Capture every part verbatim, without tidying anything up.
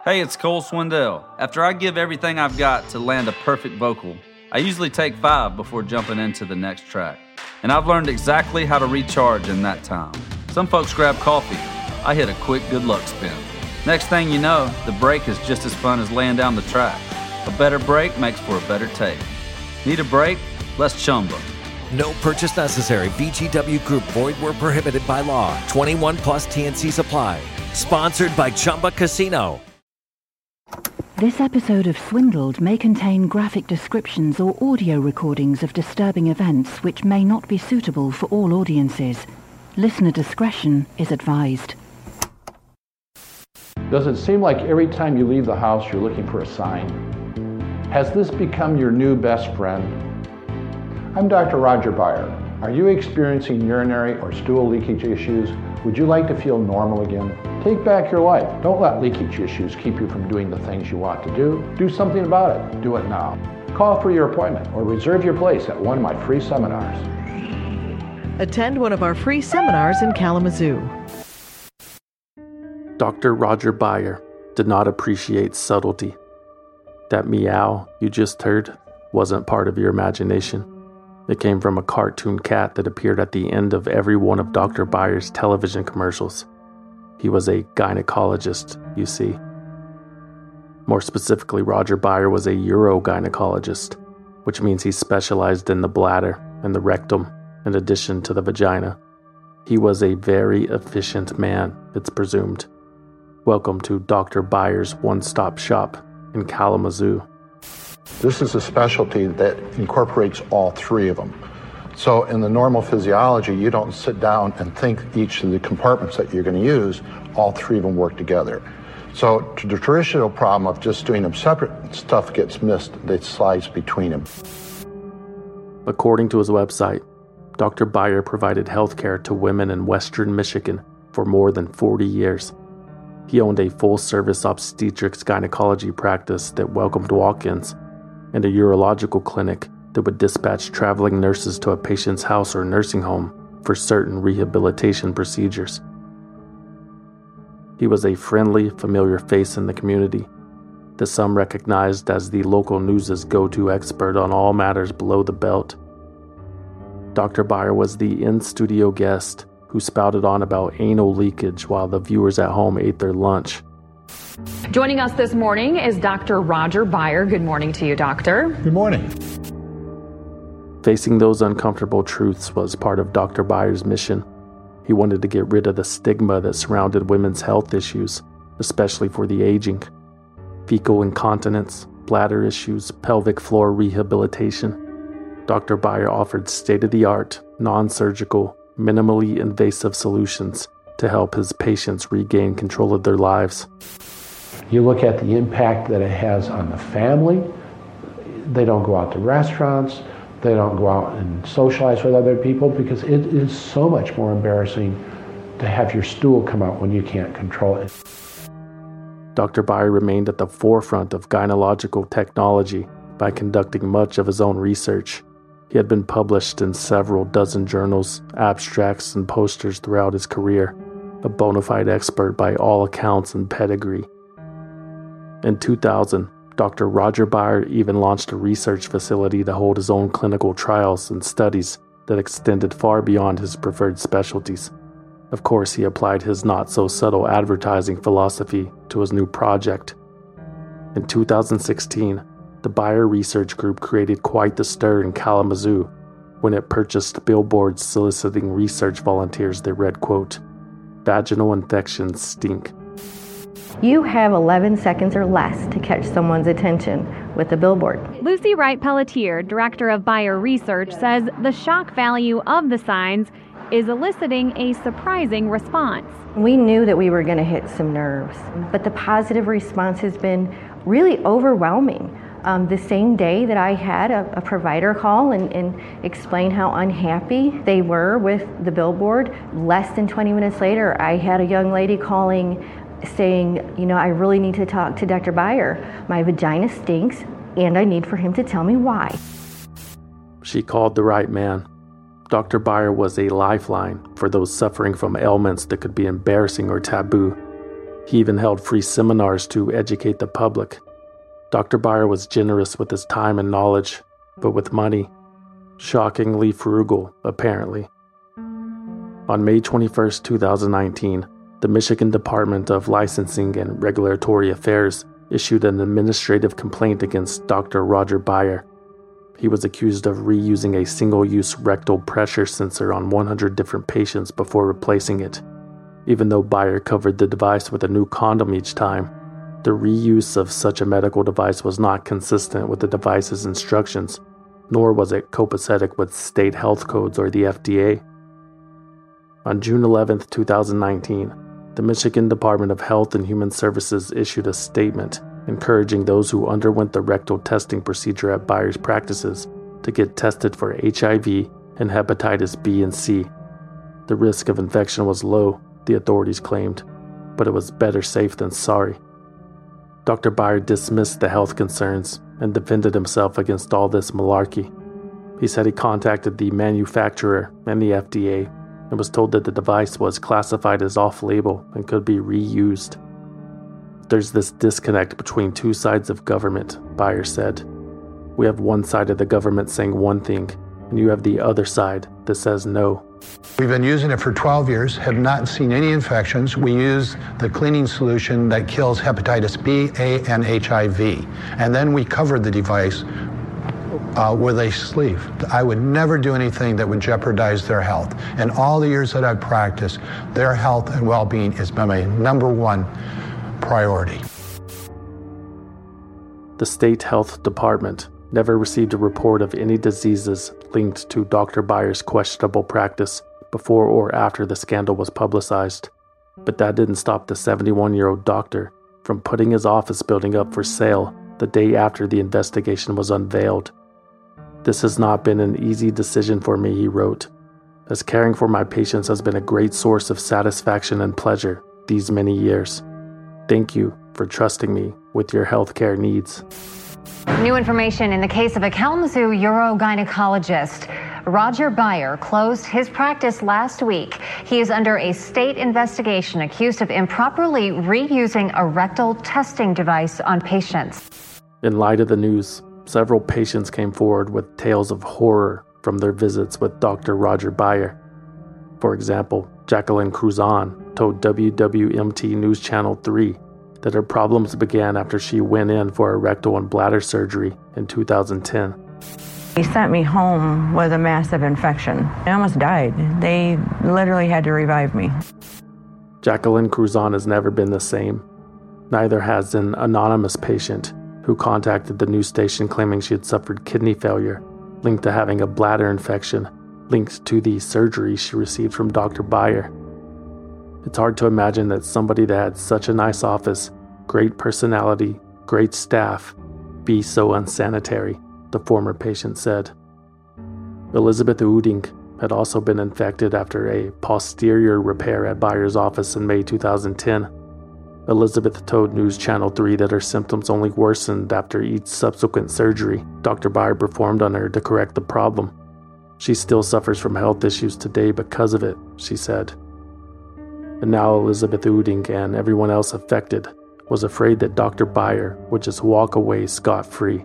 Hey, it's Cole Swindell. After I give everything I've got to land a perfect vocal, I usually take five before jumping into the next track. And I've learned exactly how to recharge in that time. Some folks grab coffee. I hit a quick good luck spin. Next thing you know, the break is just as fun as laying down the track. A better break makes for a better take. Need a break? Let's Chumba. No purchase necessary. V G W Group. Void where prohibited by law. twenty-one plus T N C supply. Sponsored by Chumba Casino. This episode of Swindled may contain graphic descriptions or audio recordings of disturbing events which may not be suitable for all audiences. Listener discretion is advised. Does it seem like every time you leave the house you're looking for a sign? Has this become your new best friend? I'm Doctor Roger Beyer. Are you experiencing urinary or stool leakage issues? Would you like to feel normal again? Take back your life. Don't let leakage issues keep you from doing the things you want to do. Do something about it. Do it now. Call for your appointment or reserve your place at one of my free seminars. Attend one of our free seminars in Kalamazoo. Doctor Roger Beyer did not appreciate subtlety. That meow you just heard wasn't part of your imagination. It came from a cartoon cat that appeared at the end of every one of Doctor Beyer's television commercials. He was a gynecologist, you see. More specifically, Roger Beyer was a urogynecologist, which means he specialized in the bladder and the rectum in addition to the vagina. He was a very efficient man, it's presumed. Welcome to Doctor Beyer's one-stop shop in Kalamazoo. This is a specialty that incorporates all three of them. So in the normal physiology, you don't sit down and think each of the compartments that you're going to use, all three of them work together. So to the traditional problem of just doing them separate, stuff gets missed that slides between them. According to his website, Doctor Beyer provided health care to women in Western Michigan for more than forty years. He owned a full-service obstetrics gynecology practice that welcomed walk-ins and a urological clinic that would dispatch traveling nurses to a patient's house or nursing home for certain rehabilitation procedures. He was a friendly, familiar face in the community that some recognized as the local news's go-to expert on all matters below the belt. Doctor Beyer was the in-studio guest who spouted on about anal leakage while the viewers at home ate their lunch. Joining us this morning is Doctor Roger Beyer. Good morning to you, Doctor. Good morning. Facing those uncomfortable truths was part of Doctor Beyer's mission. He wanted to get rid of the stigma that surrounded women's health issues, especially for the aging. Fecal incontinence, bladder issues, pelvic floor rehabilitation. Doctor Beyer offered state-of-the-art, non-surgical, minimally invasive solutions to help his patients regain control of their lives. You look at the impact that it has on the family. They don't go out to restaurants. They don't go out and socialize with other people because it is so much more embarrassing to have your stool come out when you can't control it. Doctor Beyer remained at the forefront of gynecological technology by conducting much of his own research. He had been published in several dozen journals, abstracts, and posters throughout his career, a bona fide expert by all accounts and pedigree. In two thousand, Doctor Roger Beyer even launched a research facility to hold his own clinical trials and studies that extended far beyond his preferred specialties. Of course, he applied his not-so-subtle advertising philosophy to his new project. In two thousand sixteen, the Beyer Research Group created quite the stir in Kalamazoo when it purchased billboards soliciting research volunteers that read, quote, "Vaginal infections stink." You have eleven seconds or less to catch someone's attention with a billboard. Lucy Wright Pelletier, director of Beyer Research, says the shock value of the signs is eliciting a surprising response. We knew that we were going to hit some nerves, but the positive response has been really overwhelming. Um, the same day that I had a, a provider call and, and explain how unhappy they were with the billboard, less than twenty minutes later, I had a young lady calling saying, you know, I really need to talk to Doctor Beyer. My vagina stinks, and I need for him to tell me why. She called the right man. Doctor Beyer was a lifeline for those suffering from ailments that could be embarrassing or taboo. He even held free seminars to educate the public. Doctor Byer was generous with his time and knowledge, but with money, shockingly frugal, apparently. On May twenty-first, twenty nineteen, the Michigan Department of Licensing and Regulatory Affairs issued an administrative complaint against Doctor Roger Byer. He was accused of reusing a single-use rectal pressure sensor on one hundred different patients before replacing it. Even though Byer covered the device with a new condom each time, the reuse of such a medical device was not consistent with the device's instructions, nor was it copacetic with state health codes or the F D A. On June eleventh, twenty nineteen, the Michigan Department of Health and Human Services issued a statement encouraging those who underwent the rectal testing procedure at Byer's practices to get tested for H I V and hepatitis B and C. The risk of infection was low, the authorities claimed, but it was better safe than sorry. Doctor Byer dismissed the health concerns and defended himself against all this malarkey. He said he contacted the manufacturer and the F D A and was told that the device was classified as off-label and could be reused. There's this disconnect between two sides of government, Byer said. We have one side of the government saying one thing, and you have the other side that says no. We've been using it for twelve years, have not seen any infections. We use the cleaning solution that kills hepatitis B, A, and H I V. And then we cover the device uh, with a sleeve. I would never do anything that would jeopardize their health. And all the years that I've practiced, their health and well-being has been my number one priority. The state health department never received a report of any diseases linked to Doctor Byer's questionable practice before or after the scandal was publicized. But that didn't stop the seventy-one-year-old doctor from putting his office building up for sale the day after the investigation was unveiled. This has not been an easy decision for me, he wrote, as caring for my patients has been a great source of satisfaction and pleasure these many years. Thank you for trusting me with your healthcare needs. New information in the case of a Kalamazoo urogynecologist. Roger Byer closed his practice last week. He is under a state investigation accused of improperly reusing a rectal testing device on patients. In light of the news, several patients came forward with tales of horror from their visits with Doctor Roger Byer. For example, Jacqueline Cruzan told W W M T News Channel three that her problems began after she went in for a rectal and bladder surgery in two thousand ten. He sent me home with a massive infection. I almost died. They literally had to revive me. Jacqueline Cruzan has never been the same. Neither has an anonymous patient who contacted the news station claiming she had suffered kidney failure linked to having a bladder infection linked to the surgery she received from Doctor Byer. It's hard to imagine that somebody that had such a nice office, great personality, great staff, be so unsanitary, the former patient said. Elizabeth Uding had also been infected after a posterior repair at Byer's office in May two thousand ten. Elizabeth told News Channel three that her symptoms only worsened after each subsequent surgery Doctor Byer performed on her to correct the problem. She still suffers from health issues today because of it, she said. And now Elizabeth Uding and everyone else affected was afraid that Doctor Byer would just walk away scot-free.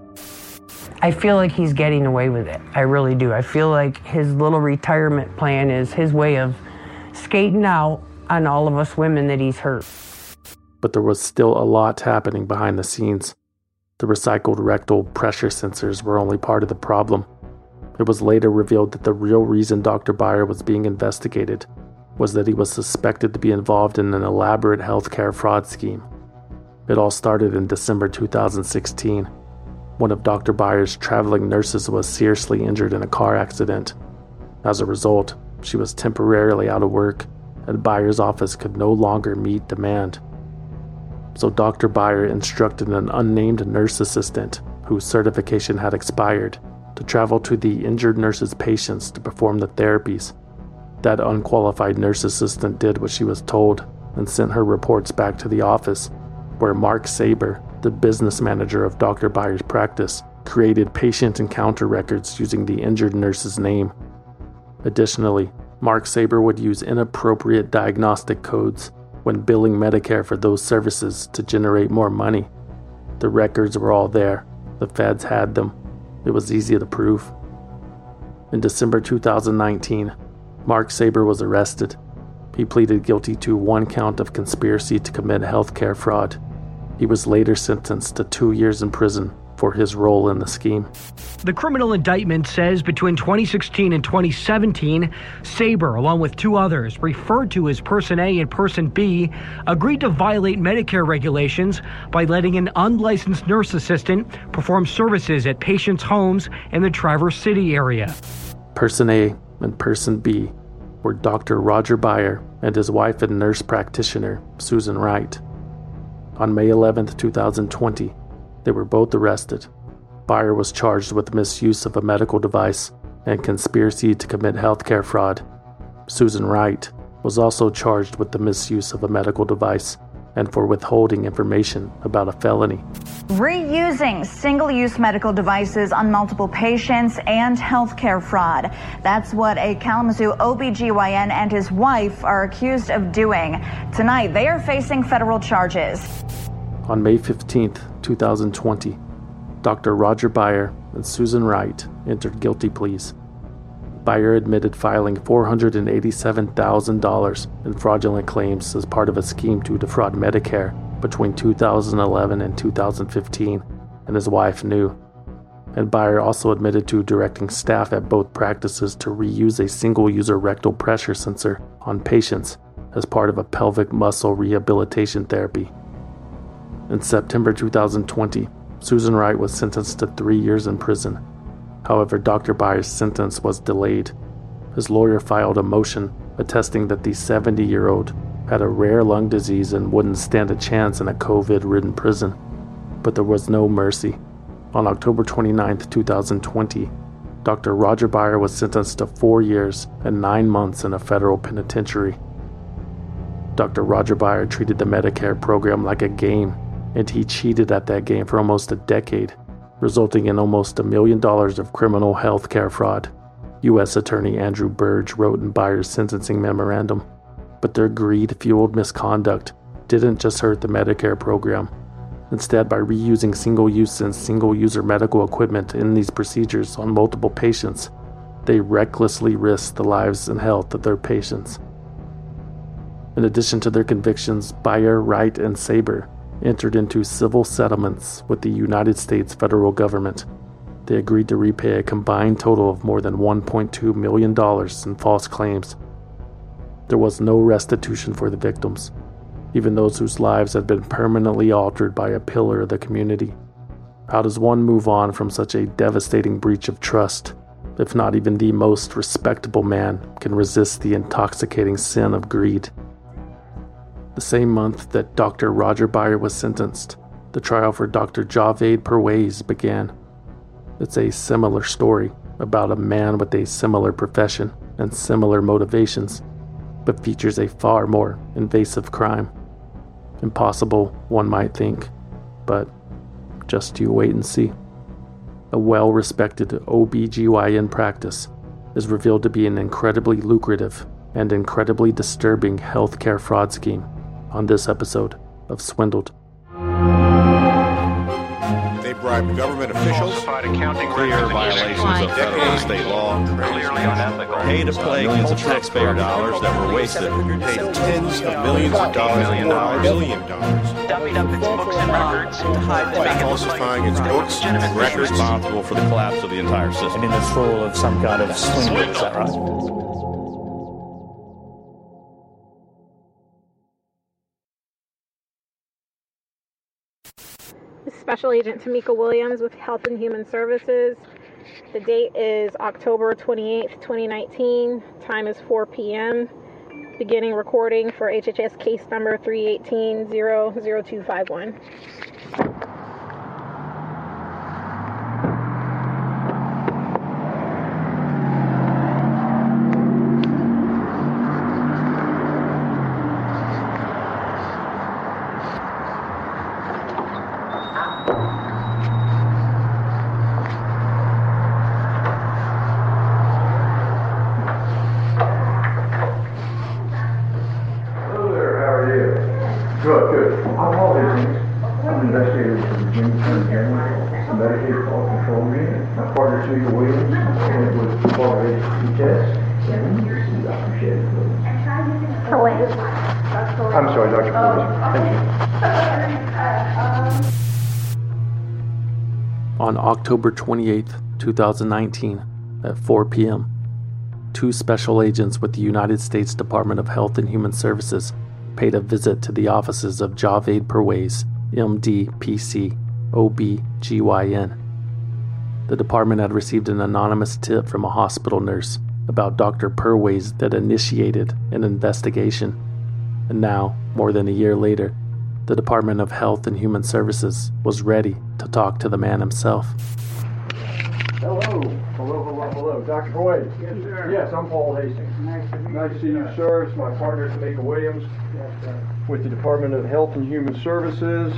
I feel like he's getting away with it. I really do. I feel like his little retirement plan is his way of skating out on all of us women that he's hurt. But there was still a lot happening behind the scenes. The recycled rectal pressure sensors were only part of the problem. It was later revealed that the real reason Doctor Byer was being investigated was that he was suspected to be involved in an elaborate healthcare fraud scheme. It all started in December two thousand sixteen. One of Doctor Byer's traveling nurses was seriously injured in a car accident. As a result, she was temporarily out of work, and Byer's office could no longer meet demand. So Doctor Byer instructed an unnamed nurse assistant, whose certification had expired, to travel to the injured nurse's patients to perform the therapies. That unqualified nurse assistant did what she was told and sent her reports back to the office, where Mark Saber, the business manager of Doctor Byer's practice, created patient encounter records using the injured nurse's name. Additionally, Mark Saber would use inappropriate diagnostic codes when billing Medicare for those services to generate more money. The records were all there. The feds had them. It was easy to prove. In December two thousand nineteen, Mark Saber was arrested. He pleaded guilty to one count of conspiracy to commit healthcare fraud. He was later sentenced to two years in prison for his role in the scheme. The criminal indictment says between twenty sixteen and twenty seventeen, Saber, along with two others, referred to as Person A and Person B, agreed to violate Medicare regulations by letting an unlicensed nurse assistant perform services at patients' homes in the Traverse City area. Person A and Person B were Doctor Roger Byer and his wife and nurse practitioner, Susan Wright. On May eleventh, two thousand twenty, they were both arrested. Byer was charged with misuse of a medical device and conspiracy to commit healthcare fraud. Susan Wright was also charged with the misuse of a medical device and for withholding information about a felony. Reusing single-use medical devices on multiple patients and healthcare fraud. That's what a Kalamazoo O B G Y N and his wife are accused of doing. Tonight, they are facing federal charges. On May fifteenth, two thousand twenty, Doctor Roger Byer and Susan Wright entered guilty pleas. Byer admitted filing four hundred eighty-seven thousand dollars in fraudulent claims as part of a scheme to defraud Medicare between two thousand eleven and two thousand fifteen, and his wife knew. And Byer also admitted to directing staff at both practices to reuse a single-user rectal pressure sensor on patients as part of a pelvic muscle rehabilitation therapy. In September two thousand twenty, Susan Wright was sentenced to three years in prison. However, Doctor Byer's sentence was delayed. His lawyer filed a motion attesting that the seventy-year-old had a rare lung disease and wouldn't stand a chance in a COVID-ridden prison. But there was no mercy. On October twenty-ninth, two thousand twenty, Doctor Roger Byer was sentenced to four years and nine months in a federal penitentiary. Doctor Roger Byer treated the Medicare program like a game, and he cheated at that game for almost a decade, resulting in almost a million dollars of criminal health care fraud, U S Attorney Andrew Burge wrote in Byer's sentencing memorandum. But their greed-fueled misconduct didn't just hurt the Medicare program. Instead, by reusing single-use and single-user medical equipment in these procedures on multiple patients, they recklessly risked the lives and health of their patients. In addition to their convictions, Byer, Wright, and Saber entered into civil settlements with the United States federal government. They agreed to repay a combined total of more than one point two million dollars in false claims. There was no restitution for the victims, even those whose lives had been permanently altered by a pillar of the community. How does one move on from such a devastating breach of trust, if not even the most respectable man can resist the intoxicating sin of greed? The same month that Doctor Roger Byer was sentenced, the trial for Doctor Javed Perwaiz began. It's a similar story about a man with a similar profession and similar motivations, but features a far more invasive crime. Impossible, one might think, but just you wait and see. A well-respected O B G Y N practice is revealed to be an incredibly lucrative and incredibly disturbing healthcare fraud scheme on this episode of Swindled. They bribed government officials, clear violations of federal and state law, pay to play millions of taxpayer dollars that were wasted, paid tens of millions of dollars, million dollars, million dollars, dummied up its books and records to hide by falsifying its books and records, responsible for the collapse of the entire system. And in this role of some kind of swindle, is that right? Special Agent Tamika Williams with Health and Human Services. The date is October twenty-eighth, twenty nineteen. Time is four p.m. Beginning recording for H H S case number three one eight zero zero two five one. Hello there, how are you? here is the Virginia County Hearing, Medicaid Quality Control Unit. My partner, Sugar Williams, and it was quality agency test. And this is Doctor Shedd. I'm sorry, Doctor Williams. Thank you. On October twenty-eighth, twenty nineteen, at four p.m., two special agents with the United States Department of Health and Human Services paid a visit to the offices of Javed Perwaiz, M D, P C, O B G Y N. The department had received an anonymous tip from a hospital nurse about Doctor Perwaiz that initiated an investigation. And now, more than a year later, the Department of Health and Human Services was ready to talk to the man himself. Hello. Hello, hello, hello. Doctor Perwaiz. Yes, sir. Yes, I'm Paul Hastings. Nice to meet you. Nice to see you, sir. It's my partner, Tamika Williams, yes, sir. With the Department of Health and Human Services.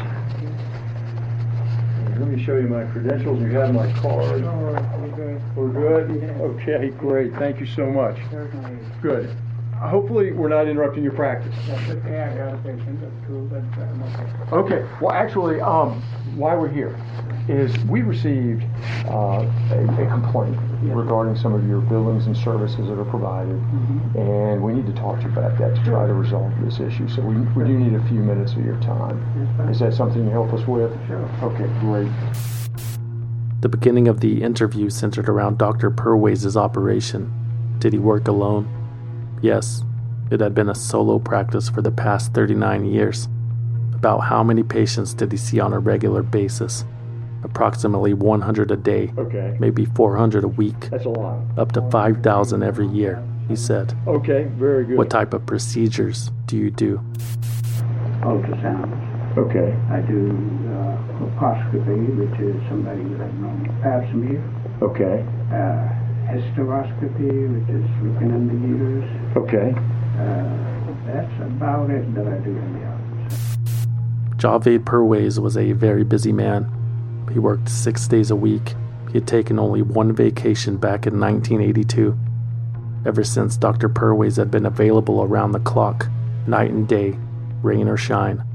Let me show you my credentials. You have my card. Oh, we're good. We're good? Yes. Okay, great. Thank you so much. Certainly. Good. Hopefully we're not interrupting your practice. That's okay. I got a patient. That's true. But I'm okay. Okay. Well, actually, um, why we're here is we received uh, a, a complaint yes. regarding some of your billings and services that are provided, mm-hmm. and we need to talk to you about that to try to resolve this issue. So we, we do need a few minutes of your time. Yes, is that something you help us with? Sure. Okay, great. The beginning of the interview centered around Doctor Perwaiz's operation. Did he work alone? Yes, it had been a solo practice for the past thirty-nine years. About how many patients did he see on a regular basis? Approximately one hundred a day, okay. Maybe four hundred a week. That's a lot. Up to five thousand every year, he said. Okay, very good. What type of procedures do you do? Ultrasounds. Okay. I do uh, colposcopy, which is somebody with a normal pap smear. Okay. Uh, hysteroscopy, which is looking in the uterus. Okay. Uh, that's about it that I do in the office. Javed Perwaiz was a very busy man. He worked six days a week. He had taken only one vacation back in nineteen eighty-two. Ever since, Doctor Perwaiz had been available around the clock, night and day, rain or shine.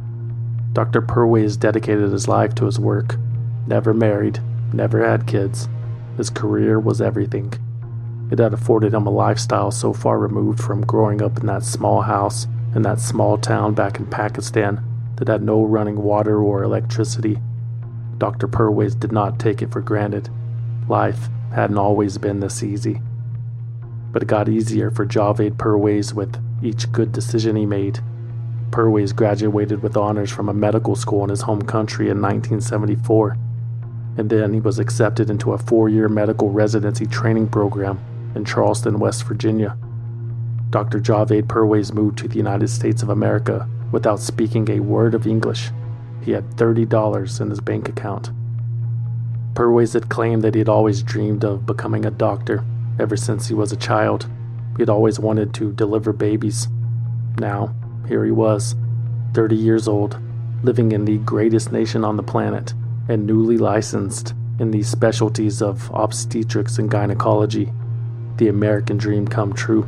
Doctor Perwaiz dedicated his life to his work. Never married, never had kids. His career was everything. It had afforded him a lifestyle so far removed from growing up in that small house in that small town back in Pakistan that had no running water or electricity. Doctor Perwaiz did not take it for granted. Life hadn't always been this easy. But it got easier for Javed Perwaiz with each good decision he made. Perwaiz graduated with honors from a medical school in his home country in nineteen seventy-four. And then he was accepted into a four-year medical residency training program in Charleston, West Virginia. Doctor Javed Perwaiz moved to the United States of America without speaking a word of English. He had thirty dollars in his bank account. Perwaiz had claimed that he had always dreamed of becoming a doctor ever since he was a child. He had always wanted to deliver babies. Now, here he was, thirty years old, living in the greatest nation on the planet, and newly licensed in the specialties of obstetrics and gynecology. The American dream come true.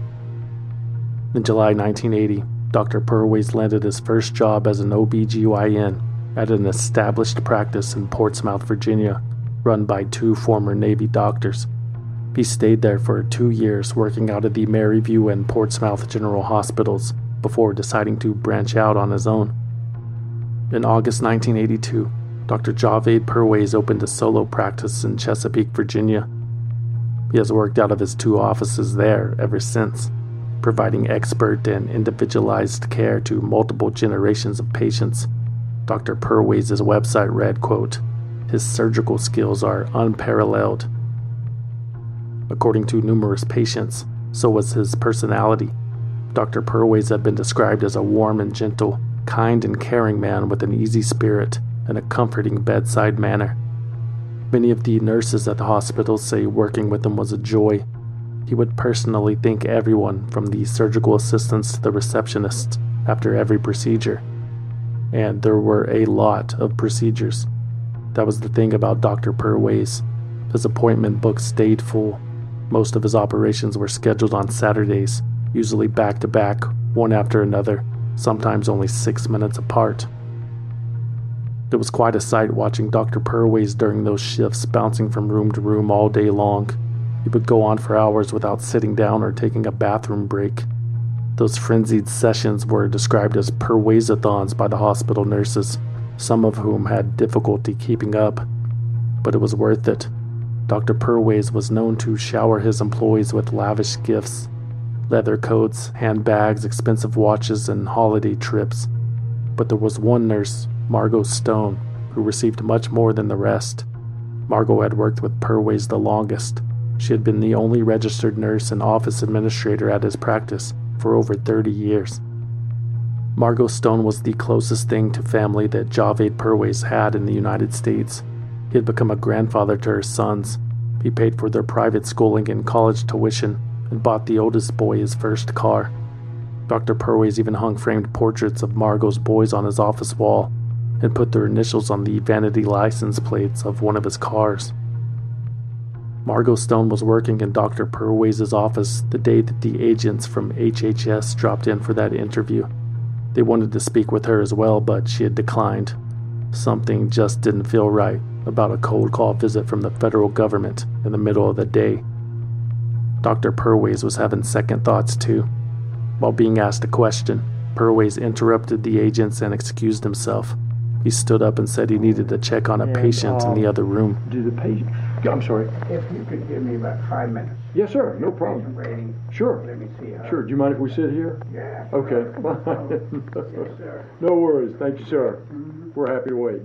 In July nineteen eighty, Doctor Perwaiz landed his first job as an O B G Y N at an established practice in Portsmouth, Virginia, run by two former Navy doctors. He stayed there for two years working out of the Maryview and Portsmouth General Hospitals before deciding to branch out on his own. In August nineteen eighty-two, Doctor Javed Perwaiz opened a solo practice in Chesapeake, Virginia. He has worked out of his two offices there ever since, providing expert and individualized care to multiple generations of patients. Doctor Perwaiz's website read, quote, "His surgical skills are unparalleled." According to numerous patients, so was his personality. Doctor Perwaiz had been described as a warm and gentle, kind and caring man with an easy spirit and a comforting bedside manner. Many of the nurses at the hospital say working with him was a joy. He would personally thank everyone from the surgical assistants to the receptionists after every procedure. And there were a lot of procedures. That was the thing about Doctor Perwaiz. His appointment book stayed full. Most of his operations were scheduled on Saturdays, usually back-to-back, one after another, sometimes only six minutes apart. It was quite a sight watching Doctor Purways during those shifts, bouncing from room to room all day long. He would go on for hours without sitting down or taking a bathroom break. Those frenzied sessions were described as Purwaysathons by the hospital nurses, some of whom had difficulty keeping up. But it was worth it. Doctor Purways was known to shower his employees with lavish gifts: leather coats, handbags, expensive watches, and holiday trips. But there was one nurse, Margot Stone, who received much more than the rest. Margot had worked with Purways the longest. She had been the only registered nurse and office administrator at his practice for over thirty years. Margot Stone was the closest thing to family that Javed Purways had in the United States. He had become a grandfather to her sons. He paid for their private schooling and college tuition and bought the oldest boy his first car. Doctor Purways even hung framed portraits of Margot's boys on his office wall and put their initials on the vanity license plates of one of his cars. Margot Stone was working in Doctor Purways' office the day that the agents from H H S dropped in for that interview. They wanted to speak with her as well, but she had declined. Something just didn't feel right about a cold call visit from the federal government in the middle of the day. Doctor Purways was having second thoughts too. While being asked a question, Purways interrupted the agents and excused himself. He stood up and said he needed to check on a And, patient um, in the other room. Do the patient? I'm sorry. If you could give me about five minutes. Yes, sir. No problem. Rating. Sure. Let me see how. Sure. Do you mind if we sit here? Yeah. Okay. Yes, sir. No worries. Thank you, sir. Mm-hmm. We're happy to wait.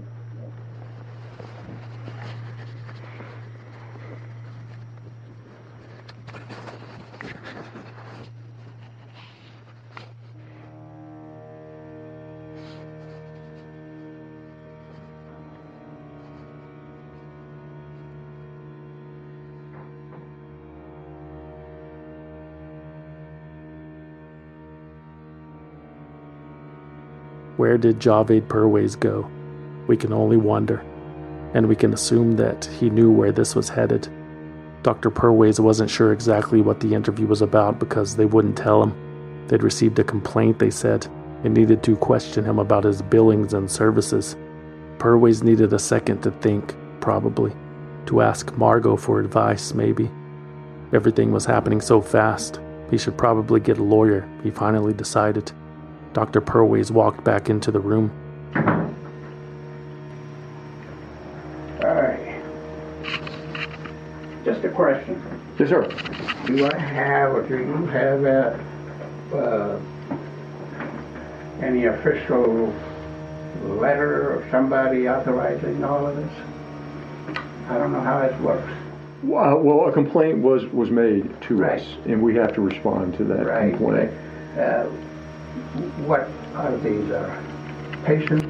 Where did Javed Purways go? We can only wonder, and we can assume that he knew where this was headed. Doctor Purways wasn't sure exactly what the interview was about because they wouldn't tell him. They'd received a complaint, they said, and needed to question him about his billings and services. Purways needed a second to think, probably, to ask Margot for advice, maybe. Everything was happening so fast. He should probably get a lawyer, he finally decided. Doctor Purways walked back into the room. All right. Just a question. Yes, sir. Do I have, or do you have a, uh, any official letter or somebody authorizing all of this? I don't know how it works. Well, well a complaint was, was made to Right. us, and we have to respond to that Right. complaint. Uh, what are these uh, patients?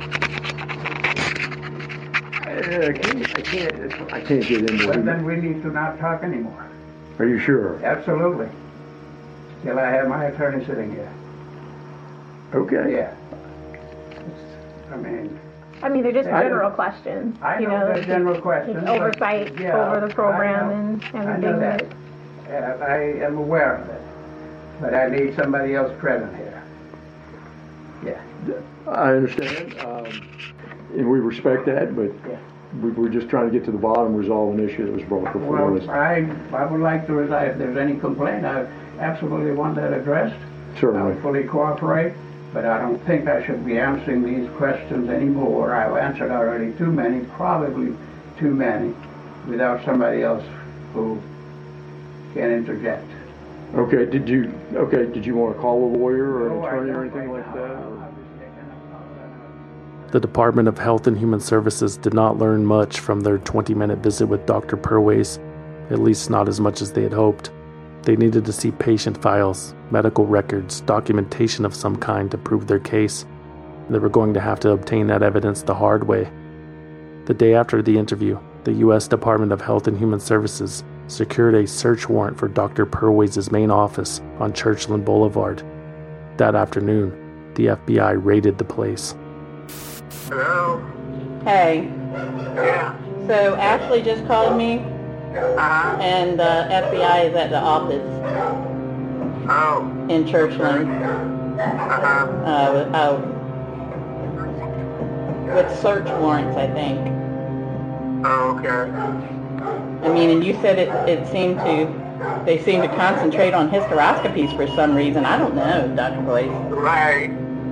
I can't, I can't, I can't get into Well, it. then we need to not talk anymore. Are you sure? Absolutely. Till I have my attorney sitting here. Okay. Yeah. I mean, I mean, they're just I- general questions. I you know they're it's general just- questions, it's but- oversight yeah, over the program I and I everything. know that. Uh, I am aware of it. But I need somebody else present here. Yeah. I understand, um, and we respect that, but we, we're just trying to get to the bottom, resolve an issue that was brought before us. Well, I, I would like to, reside. If there's any complaint, I absolutely want that addressed. Certainly. I'll fully cooperate, but I don't think I should be answering these questions anymore. I've answered already too many, probably too many, without somebody else who can interject. Okay, did you, okay, did you want to call a lawyer or an No, I attorney or don't anything right like now. that? or- The Department of Health and Human Services did not learn much from their twenty-minute visit with Doctor Purways, at least not as much as they had hoped. They needed to see patient files, medical records, documentation of some kind to prove their case. They were going to have to obtain that evidence the hard way. The day after the interview, the U S Department of Health and Human Services secured a search warrant for Doctor Purways' main office on Churchland Boulevard. That afternoon, the F B I raided the place. Hello? Hey. Yeah. So Ashley just called me, Uh-huh. and the F B I is at the office Oh. in Churchland. Uh-huh. Uh, uh, with search warrants, I think. Oh, okay. I mean, and you said it, it seemed to, they seem to concentrate on hysteroscopies for some reason. I don't know, Doctor Boyce. Right.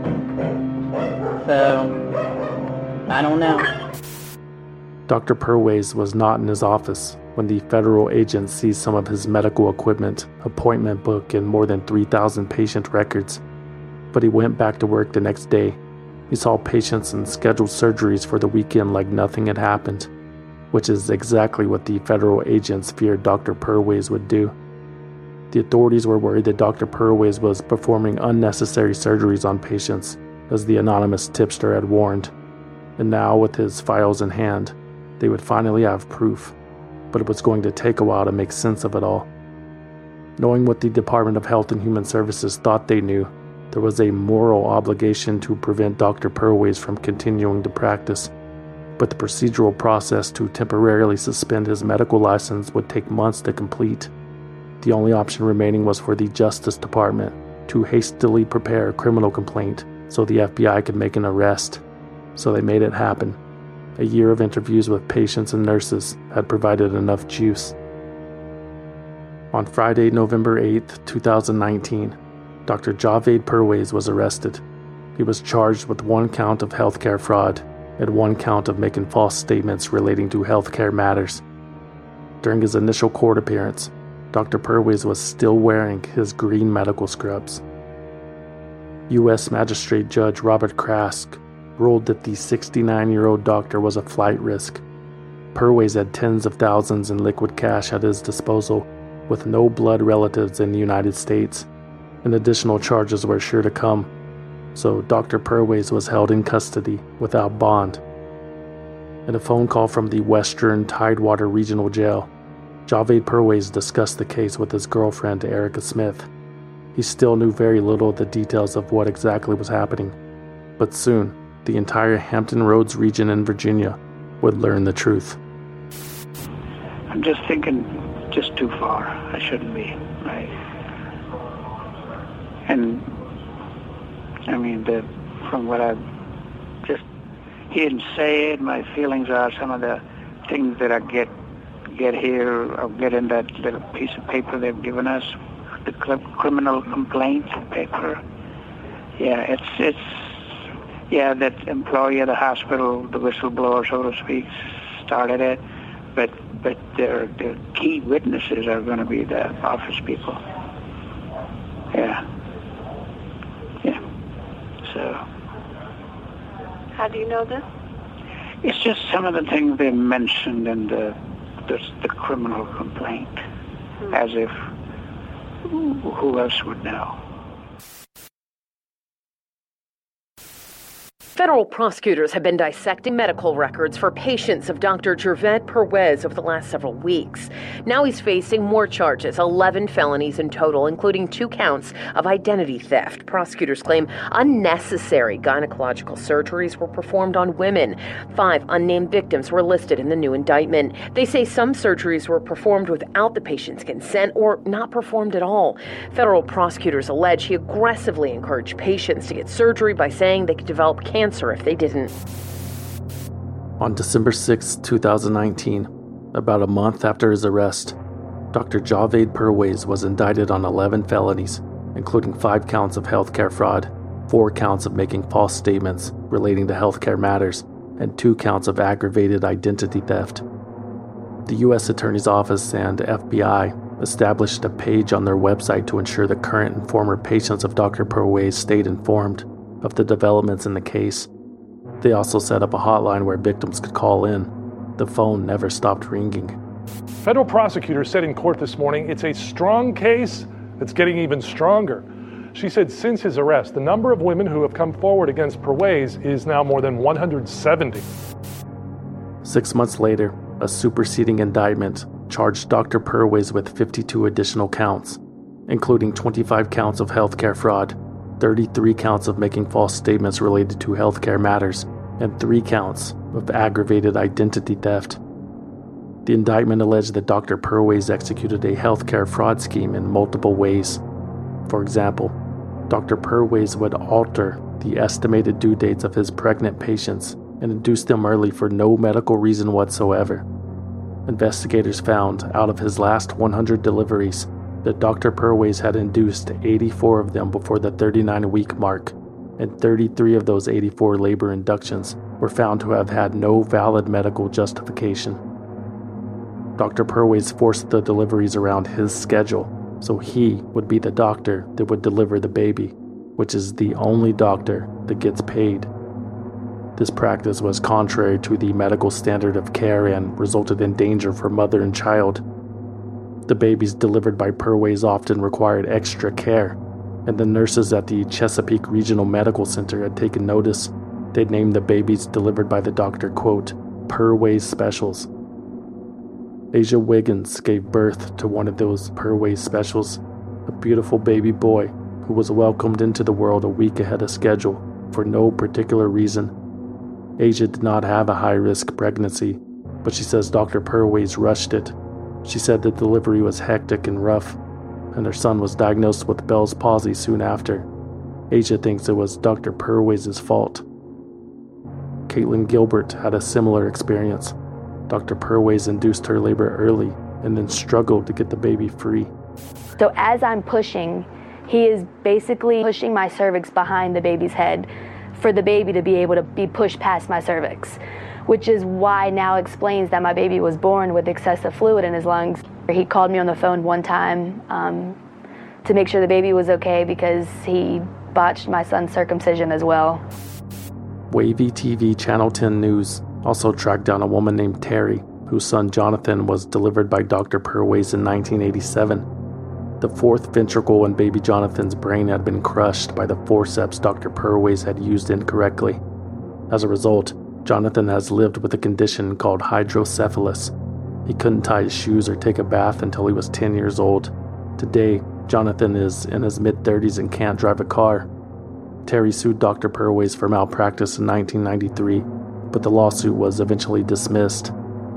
So, I don't know. Doctor Perways was not in his office when the federal agent seized some of his medical equipment, appointment book, and more than three thousand patient records. But he went back to work the next day. He saw patients and scheduled surgeries for the weekend like nothing had happened, which is exactly what the federal agents feared Doctor Perways would do. The authorities were worried that Doctor Perways was performing unnecessary surgeries on patients, as the anonymous tipster had warned. And now, with his files in hand, they would finally have proof, but it was going to take a while to make sense of it all. Knowing what the Department of Health and Human Services thought they knew, there was a moral obligation to prevent Doctor Perways from continuing to practice, but the procedural process to temporarily suspend his medical license would take months to complete. The only option remaining was for the Justice Department to hastily prepare a criminal complaint so the F B I could make an arrest. So they made it happen. A year of interviews with patients and nurses had provided enough juice. On Friday, November eighth, twenty nineteen, Doctor Javed Perways was arrested. He was charged with one count of healthcare fraud and one count of making false statements relating to healthcare matters. During his initial court appearance, Doctor Perways was still wearing his green medical scrubs. U S Magistrate Judge Robert Krask ruled that the sixty-nine-year-old doctor was a flight risk. Perways had tens of thousands in liquid cash at his disposal, with no blood relatives in the United States, and additional charges were sure to come, so Doctor Perways was held in custody without bond. In a phone call from the Western Tidewater Regional Jail, Javed Perways discussed the case with his girlfriend, Erica Smith. He still knew very little of the details of what exactly was happening, but soon, the entire Hampton Roads region in Virginia would learn the truth. I'm just thinking just too far. I shouldn't be, right? And, I mean, the, from what I've just heard and said, my feelings are some of the things that I get get here, or get in that little piece of paper they've given us, the criminal complaint paper. Yeah, it's, it's, yeah, that employee of the hospital, the whistleblower, so to speak, started it, but but their, their key witnesses are going to be the office people. Yeah. Yeah. So. How do you know this? It's just some of the things they mentioned in the the, the criminal complaint, hmm. as if who else would know? Federal prosecutors have been dissecting medical records for patients of Doctor Javed Perways over the last several weeks. Now he's facing more charges, eleven felonies in total, including two counts of identity theft. Prosecutors claim unnecessary gynecological surgeries were performed on women. Five unnamed victims were listed in the new indictment. They say some surgeries were performed without the patient's consent or not performed at all. Federal prosecutors allege he aggressively encouraged patients to get surgery by saying they could develop cancer if they didn't. On December sixth, twenty nineteen, about a month after his arrest, Doctor Javed Perways was indicted on eleven felonies, including five counts of healthcare fraud, four counts of making false statements relating to healthcare matters, and two counts of aggravated identity theft. The U S Attorney's Office and F B I established a page on their website to ensure the current and former patients of Doctor Perways stayed informed of the developments in the case. They also set up a hotline where victims could call in. The phone never stopped ringing. Federal prosecutors said in court this morning it's a strong case that's getting even stronger. She said since his arrest, the number of women who have come forward against Perways is now more than one hundred seventy. Six months later, a superseding indictment charged Doctor Perways with fifty-two additional counts, including twenty-five counts of healthcare fraud, thirty-three counts of making false statements related to healthcare matters, and three counts of aggravated identity theft. The indictment alleged that Doctor Perways executed a healthcare fraud scheme in multiple ways. For example, Doctor Perways would alter the estimated due dates of his pregnant patients and induced them early for no medical reason whatsoever. Investigators found, out of his last one hundred deliveries, that Doctor Perways had induced eighty-four of them before the thirty-nine-week mark, and thirty-three of those eighty-four labor inductions were found to have had no valid medical justification. Doctor Perways forced the deliveries around his schedule, so he would be the doctor that would deliver the baby, which is the only doctor that gets paid. This practice was contrary to the medical standard of care and resulted in danger for mother and child. The babies delivered by Perways often required extra care, and the nurses at the Chesapeake Regional Medical Center had taken notice. They'd named the babies delivered by the doctor, quote, Perways Specials. Asia Wiggins gave birth to one of those Perways Specials, a beautiful baby boy who was welcomed into the world a week ahead of schedule for no particular reason. Asia did not have a high-risk pregnancy, but she says Doctor Perways rushed it. She said the delivery was hectic and rough, and her son was diagnosed with Bell's palsy soon after. Asia thinks it was Doctor Perways' fault. Caitlin Gilbert had a similar experience. Doctor Perways induced her labor early and then struggled to get the baby free. So as I'm pushing, he is basically pushing my cervix behind the baby's head for the baby to be able to be pushed past my cervix, which is why now explains that my baby was born with excessive fluid in his lungs. He called me on the phone one time um, to make sure the baby was okay because he botched my son's circumcision as well. Wavy T V Channel ten News also tracked down a woman named Terry, whose son Jonathan was delivered by Doctor Perways in nineteen eighty-seven. The fourth ventricle in baby Jonathan's brain had been crushed by the forceps Doctor Perways had used incorrectly. As a result, Jonathan has lived with a condition called hydrocephalus. He couldn't tie his shoes or take a bath until he was ten years old. Today, Jonathan is in his mid-thirties and can't drive a car. Terry sued Doctor Perways for malpractice in nineteen ninety-three, but the lawsuit was eventually dismissed.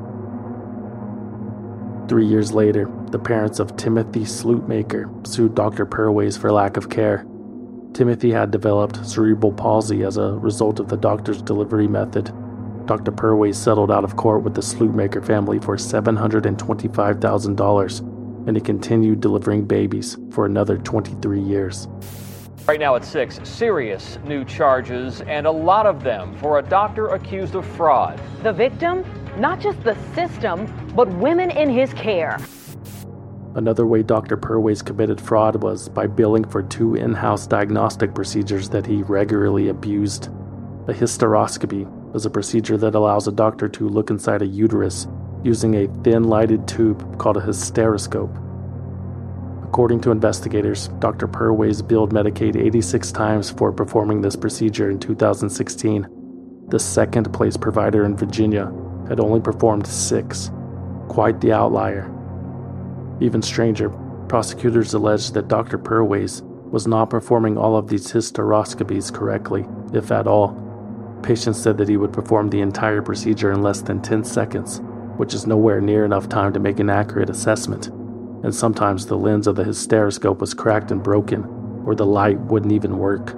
Three years later, the parents of Timothy Slootmaker sued Doctor Perways for lack of care. Timothy had developed cerebral palsy as a result of the doctor's delivery method. Doctor Perways settled out of court with the Slootmaker family for seven hundred twenty-five thousand dollars, and he continued delivering babies for another twenty-three years. Right now at six, serious new charges, and a lot of them for a doctor accused of fraud. The victim? Not just the system, but women in his care. Another way Doctor Perways committed fraud was by billing for two in-house diagnostic procedures that he regularly abused. A hysteroscopy is a procedure that allows a doctor to look inside a uterus using a thin lighted tube called a hysteroscope. According to investigators, Doctor Perways billed Medicaid eighty-six times for performing this procedure in two thousand sixteen. The second place provider in Virginia had only performed six. Quite the outlier. Even stranger, prosecutors alleged that Doctor Perways was not performing all of these hysteroscopies correctly, if at all. Patients said that he would perform the entire procedure in less than ten seconds, which is nowhere near enough time to make an accurate assessment. And sometimes the lens of the hysteroscope was cracked and broken, or the light wouldn't even work.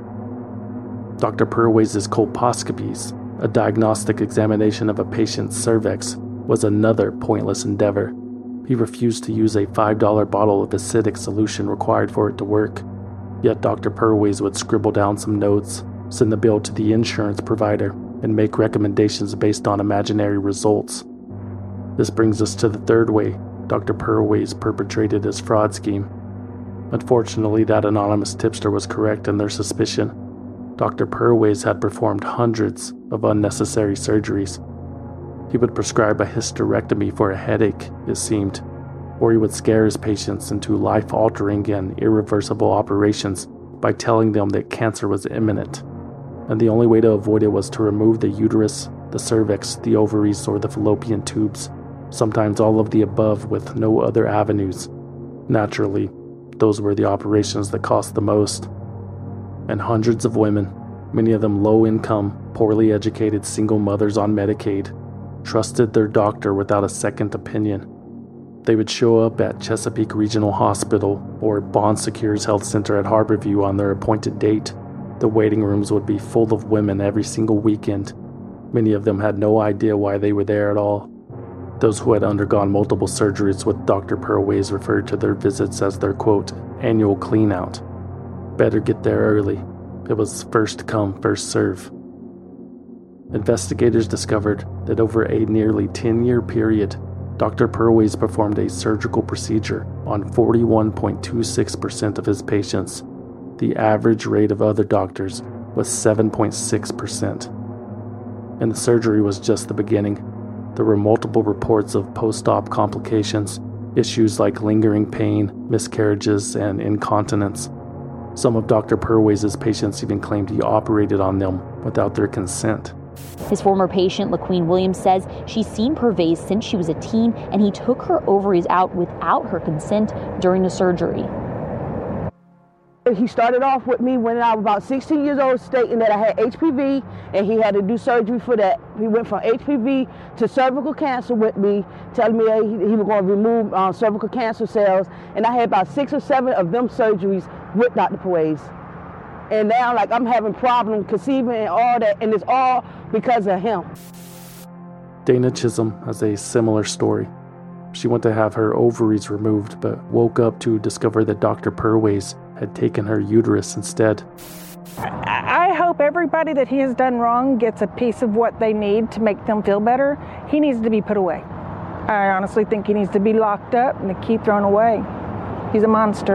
Doctor Perways' colposcopies, a diagnostic examination of a patient's cervix, was another pointless endeavor. He refused to use a five dollar bottle of acidic solution required for it to work. Yet Doctor Perways would scribble down some notes, send the bill to the insurance provider, and make recommendations based on imaginary results. This brings us to the third way Doctor Perways perpetrated his fraud scheme. Unfortunately, that anonymous tipster was correct in their suspicion. Doctor Perways had performed hundreds of unnecessary surgeries. He would prescribe a hysterectomy for a headache, it seemed, or he would scare his patients into life-altering and irreversible operations by telling them that cancer was imminent, and the only way to avoid it was to remove the uterus, the cervix, the ovaries, or the fallopian tubes, sometimes all of the above with no other avenues. Naturally, those were the operations that cost the most. And hundreds of women, many of them low-income, poorly educated single mothers on Medicaid, trusted their doctor without a second opinion. They would show up at Chesapeake Regional Hospital or Bon Secours Health Center at Harborview on their appointed date. The waiting rooms would be full of women every single weekend. Many of them had no idea why they were there at all. Those who had undergone multiple surgeries with Doctor Purways referred to their visits as their, quote, annual clean-out. Better get there early. It was first come, first serve. Investigators discovered that over a nearly ten-year period, Doctor Purways performed a surgical procedure on forty-one point two six percent of his patients. The average rate of other doctors was seven point six percent. And the surgery was just the beginning. There were multiple reports of post-op complications, issues like lingering pain, miscarriages, and incontinence. Some of Doctor Purways' patients even claimed he operated on them without their consent. His former patient, LaQueen Williams, says she's seen Purways since she was a teen, and he took her ovaries out without her consent during the surgery. He started off with me when I was about sixteen years old, stating that I had H P V, and he had to do surgery for that. He went from H P V to cervical cancer with me, telling me that he, he was going to remove uh, cervical cancer cells, and I had about six or seven of them surgeries with Doctor Purways. And now, like, I'm having problems conceiving and all that, and it's all because of him. Dana Chisholm has a similar story. She went to have her ovaries removed, but woke up to discover that Doctor Purways had taken her uterus instead. I hope everybody that he has done wrong gets a piece of what they need to make them feel better. He needs to be put away. I honestly think he needs to be locked up and the key thrown away. He's a monster.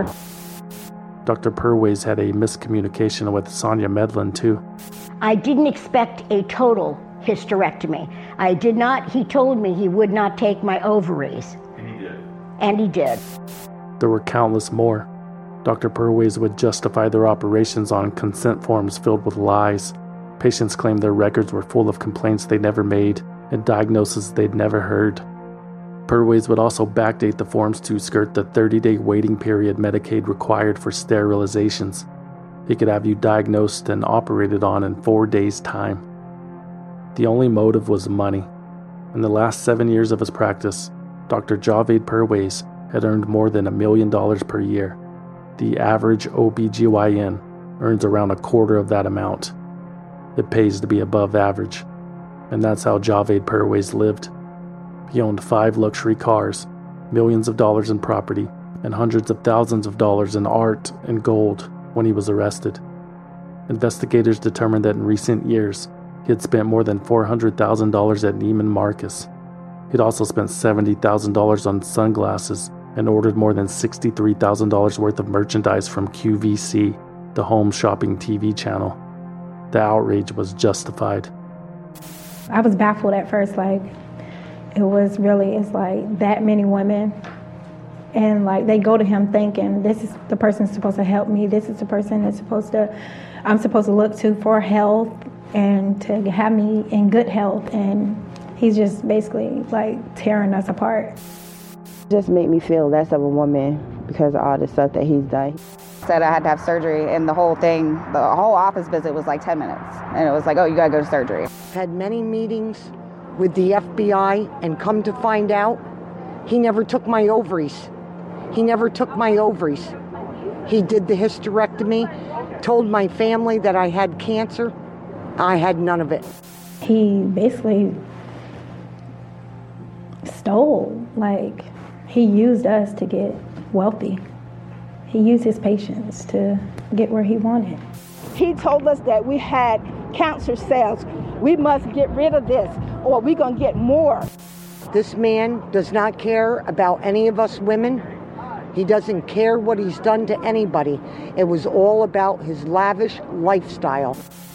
Doctor Purways had a miscommunication with Sonia Medlin, too. I didn't expect a total hysterectomy. I did not, he told me he would not take my ovaries. And he did. And he did. There were countless more. Doctor Purways would justify their operations on consent forms filled with lies. Patients claimed their records were full of complaints they never made and diagnoses they'd never heard. Purways would also backdate the forms to skirt the thirty-day waiting period Medicaid required for sterilizations. He could have you diagnosed and operated on in four days' time. The only motive was money. In the last seven years of his practice, Doctor Javed Purways had earned more than a million dollars per year. The average O B G Y N earns around a quarter of that amount. It pays to be above average, and that's how Javed Purways lived. He owned five luxury cars, millions of dollars in property, and hundreds of thousands of dollars in art and gold when he was arrested. Investigators determined that in recent years, he had spent more than four hundred thousand dollars at Neiman Marcus. He'd also spent seventy thousand dollars on sunglasses and ordered more than sixty-three thousand dollars worth of merchandise from Q V C, the home shopping T V channel. The outrage was justified. I was baffled at first, like, it was really, it's like that many women, and like they go to him thinking, this is the person supposed to help me, this is the person that's supposed to, I'm supposed to look to for health and to have me in good health, and he's just basically like tearing us apart. Just made me feel less of a woman because of all the stuff that he's done. Said I had to have surgery, and the whole thing, the whole office visit was like ten minutes, and it was like, oh, you gotta go to surgery. Had many meetings with the F B I, and come to find out, he never took my ovaries. He never took my ovaries. He did the hysterectomy, told my family that I had cancer. I had none of it. He basically stole, like, he used us to get wealthy. He used his patients to get where he wanted. He told us that we had cancer cells. We must get rid of this or we're going to get more. This man does not care about any of us women. He doesn't care what he's done to anybody. It was all about his lavish lifestyle.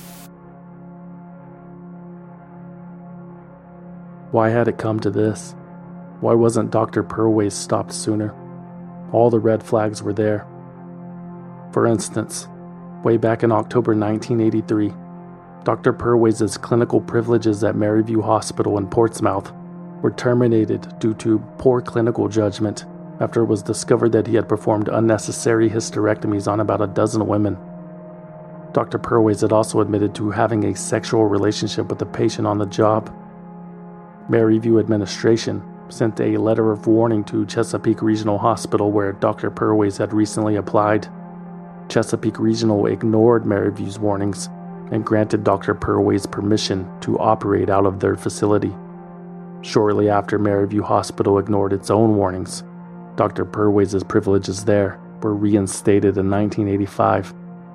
Why had it come to this? Why wasn't Doctor Purways stopped sooner? All the red flags were there. For instance, way back in October nineteen eighty-three, Doctor Purways' clinical privileges at Maryview Hospital in Portsmouth were terminated due to poor clinical judgment after it was discovered that he had performed unnecessary hysterectomies on about a dozen women. Doctor Purways had also admitted to having a sexual relationship with a patient on the job. Maryview administration sent a letter of warning to Chesapeake Regional Hospital where Doctor Purways had recently applied. Chesapeake Regional ignored Maryview's warnings, and granted Doctor Purway's permission to operate out of their facility. Shortly after, Maryview Hospital ignored its own warnings. Doctor Purway's privileges there were reinstated in nineteen eighty-five.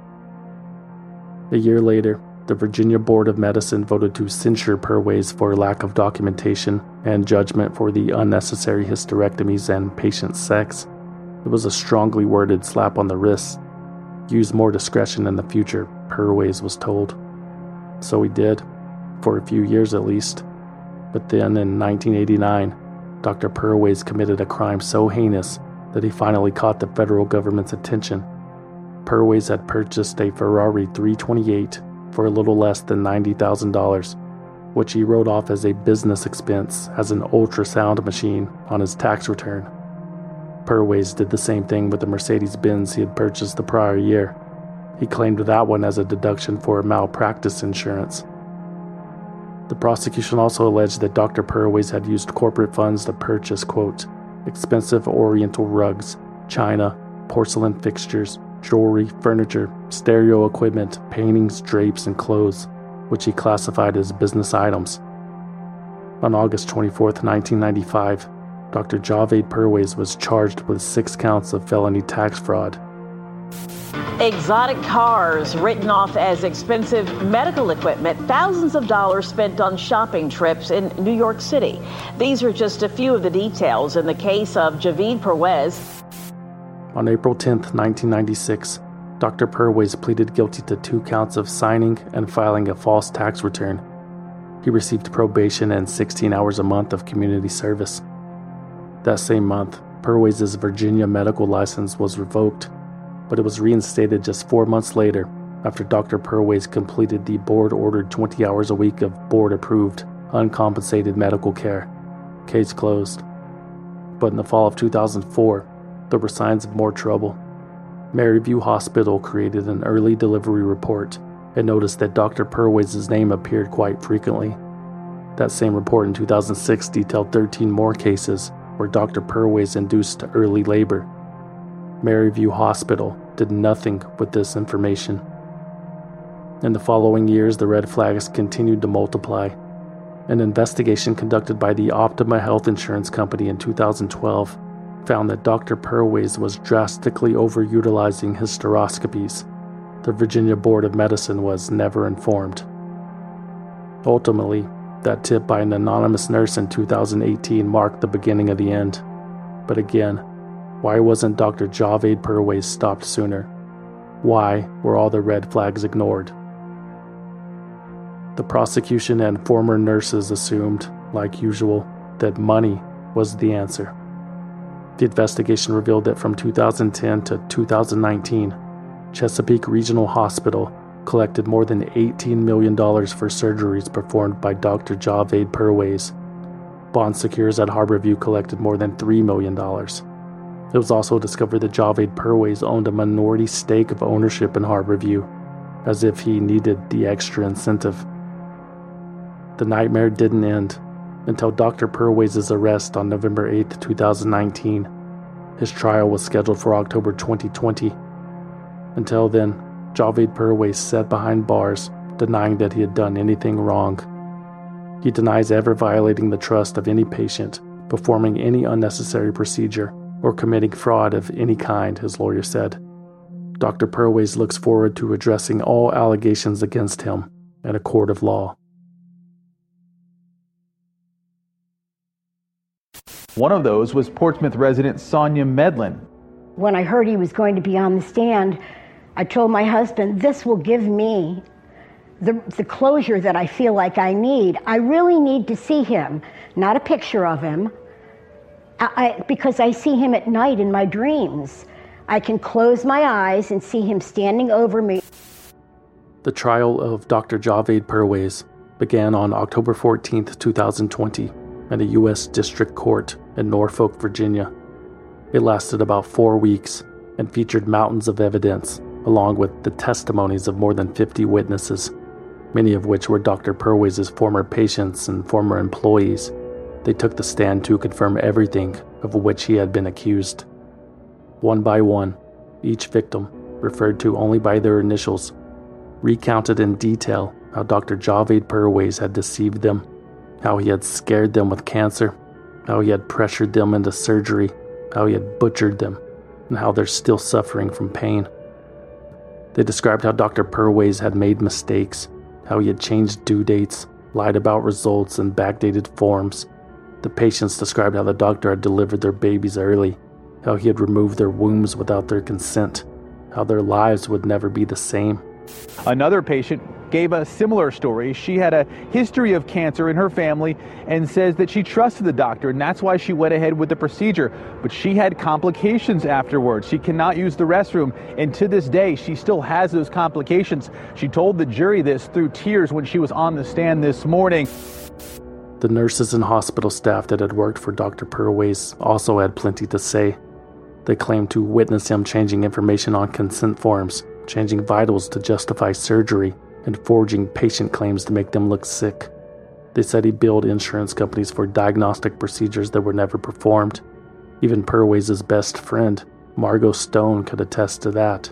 A year later, the Virginia Board of Medicine voted to censure Purway's for lack of documentation and judgment for the unnecessary hysterectomies and patient sex. It was a strongly worded slap on the wrist. Use more discretion in the future, Purway's was told. So he did, for a few years at least. But then in nineteen eighty-nine, Doctor Purway's committed a crime so heinous that he finally caught the federal government's attention. Purway's had purchased a Ferrari three twenty-eight for a little less than ninety thousand dollars, which he wrote off as a business expense as an ultrasound machine on his tax return. Purway's did the same thing with the Mercedes-Benz he had purchased the prior year. He claimed that one as a deduction for malpractice insurance. The prosecution also alleged that Doctor Purway's had used corporate funds to purchase, quote, expensive oriental rugs, china, porcelain fixtures, jewelry, furniture, stereo equipment, paintings, drapes, and clothes, which he classified as business items. On August twenty-fourth, nineteen ninety-five, Doctor Javed Purway's was charged with six counts of felony tax fraud. Exotic cars written off as expensive medical equipment, thousands of dollars spent on shopping trips in New York City. These are just a few of the details in the case of Javed Purway's. On April tenth, nineteen ninety-six, Doctor Purway's pleaded guilty to two counts of signing and filing a false tax return. He received probation and sixteen hours a month of community service. That same month, Purway's Virginia medical license was revoked, but it was reinstated just four months later after Doctor Purway's completed the board-ordered twenty hours a week of board-approved, uncompensated medical care. Case closed. But in the fall of two thousand four, there were signs of more trouble. Maryview Hospital created an early delivery report and noticed that Doctor Purway's name appeared quite frequently. That same report in two thousand six detailed thirteen more cases where Doctor Purway's induced early labor. Maryview Hospital did nothing with this information. In the following years, the red flags continued to multiply. An investigation conducted by the Optima Health Insurance Company in two thousand twelve found that Doctor Purway's was drastically overutilizing hysteroscopies. The Virginia Board of Medicine was never informed. Ultimately, that tip by an anonymous nurse in two thousand eighteen marked the beginning of the end. But again, why wasn't Doctor Javed Purway's stopped sooner? Why were all the red flags ignored? The prosecution and former nurses assumed, like usual, that money was the answer. The investigation revealed that from two thousand ten to two thousand nineteen, Chesapeake Regional Hospital collected more than eighteen million dollars for surgeries performed by Doctor Javed Purway's. Bon Secours at Harborview collected more than three million dollars. It was also discovered that Javed Purway's owned a minority stake of ownership in Harborview, as if he needed the extra incentive. The nightmare didn't end until Doctor Purway's arrest on November eighth, two thousand nineteen. His trial was scheduled for October twenty twenty. Until then, Javed Purway sat behind bars, denying that he had done anything wrong. He denies ever violating the trust of any patient, performing any unnecessary procedure, or committing fraud of any kind, his lawyer said. Doctor Purway's looks forward to addressing all allegations against him in a court of law. One of those was Portsmouth resident Sonia Medlin. When I heard he was going to be on the stand, I told my husband, this will give me the, the closure that I feel like I need. I really need to see him, not a picture of him, I, I, because I see him at night in my dreams. I can close my eyes and see him standing over me. The trial of Doctor Javed Purway's began on October fourteenth, two thousand twenty, at a U S District Court in Norfolk, Virginia. It lasted about four weeks and featured mountains of evidence, along with the testimonies of more than fifty witnesses, many of which were Doctor Purway's former patients and former employees. They took the stand to confirm everything of which he had been accused. One by one, each victim, referred to only by their initials, recounted in detail how Doctor Javed Perwaiz had deceived them, how he had scared them with cancer, how he had pressured them into surgery, how he had butchered them, and how they're still suffering from pain. They described how Doctor Perwaiz had made mistakes, how he had changed due dates, lied about results, and backdated forms. The patients described how the doctor had delivered their babies early, how he had removed their wombs without their consent, how their lives would never be the same. Another patient gave a similar story. She had a history of cancer in her family and says that she trusted the doctor, and that's why she went ahead with the procedure. But she had complications afterwards. She cannot use the restroom, and to this day, she still has those complications. She told the jury this through tears when she was on the stand this morning. The nurses and hospital staff that had worked for Doctor Perwaiz also had plenty to say. They claimed to witness him changing information on consent forms, changing vitals to justify surgery, and forging patient claims to make them look sick. They said he billed insurance companies for diagnostic procedures that were never performed. Even Perwaiz's best friend, Margot Stone, could attest to that.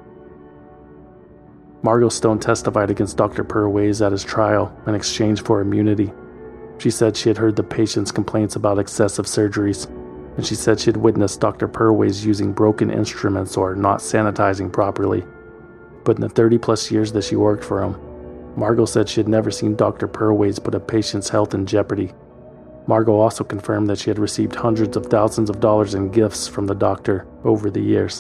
Margot Stone testified against Doctor Perwaiz at his trial in exchange for immunity. She said she had heard the patient's complaints about excessive surgeries, and she said she had witnessed Doctor Perwaiz using broken instruments or not sanitizing properly. But in the thirty plus years that she worked for him, Margot said she had never seen Doctor Perwaiz put a patient's health in jeopardy. Margot also confirmed that she had received hundreds of thousands of dollars in gifts from the doctor over the years.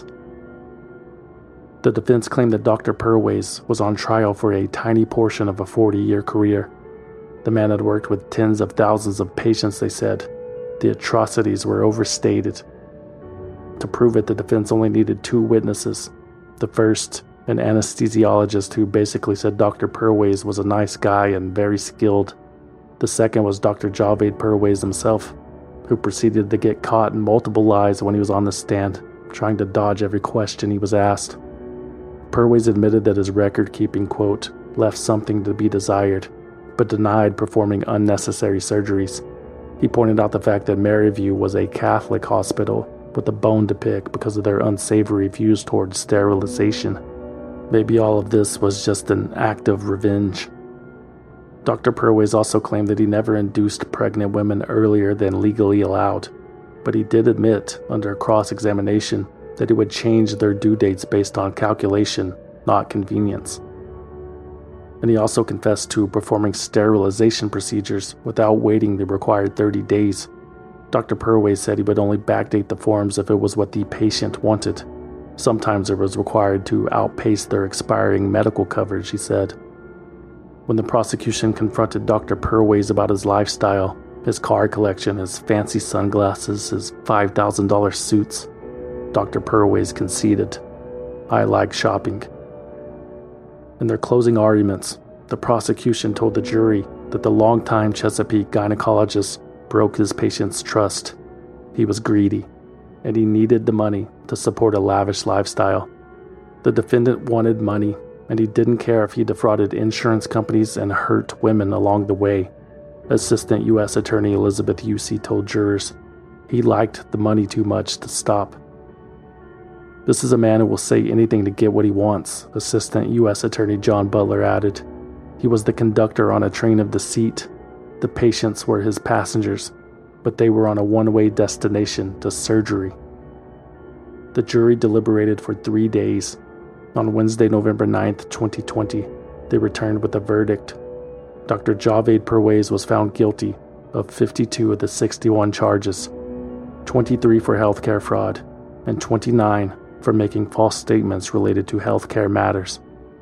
The defense claimed that Doctor Perwaiz was on trial for a tiny portion of a forty-year career. The man had worked with tens of thousands of patients, they said. The atrocities were overstated. To prove it, the defense only needed two witnesses. The first, an anesthesiologist who basically said Doctor Perwaiz was a nice guy and very skilled. The second was Doctor Javed Perwaiz himself, who proceeded to get caught in multiple lies when he was on the stand, trying to dodge every question he was asked. Perwaiz admitted that his record-keeping, quote, left something to be desired, but denied performing unnecessary surgeries. He pointed out the fact that Maryview was a Catholic hospital with a bone to pick because of their unsavory views towards sterilization. Maybe all of this was just an act of revenge. Doctor Perwaiz also claimed that he never induced pregnant women earlier than legally allowed, but he did admit, under cross-examination, that he would change their due dates based on calculation, not convenience. And he also confessed to performing sterilization procedures without waiting the required thirty days. Doctor Perwaiz said he would only backdate the forms if it was what the patient wanted. Sometimes it was required to outpace their expiring medical coverage, he said. When the prosecution confronted Doctor Perwaiz about his lifestyle, his car collection, his fancy sunglasses, his five thousand dollars suits, Doctor Perwaiz conceded, "I like shopping." In their closing arguments, the prosecution told the jury that the longtime Chesapeake gynecologist broke his patient's trust. He was greedy, and he needed the money to support a lavish lifestyle. The defendant wanted money, and he didn't care if he defrauded insurance companies and hurt women along the way. Assistant U S Attorney Elizabeth Yusi told jurors he liked the money too much to stop. "This is a man who will say anything to get what he wants," Assistant U S Attorney John Butler added. He was the conductor on a train of deceit. The patients were his passengers, but they were on a one-way destination to surgery. The jury deliberated for three days. On Wednesday, November ninth, twenty twenty, they returned with a verdict. Doctor Javed Perwaiz was found guilty of fifty-two of the sixty-one charges, twenty-three for healthcare fraud, and twenty-nine for making false statements related to healthcare matters.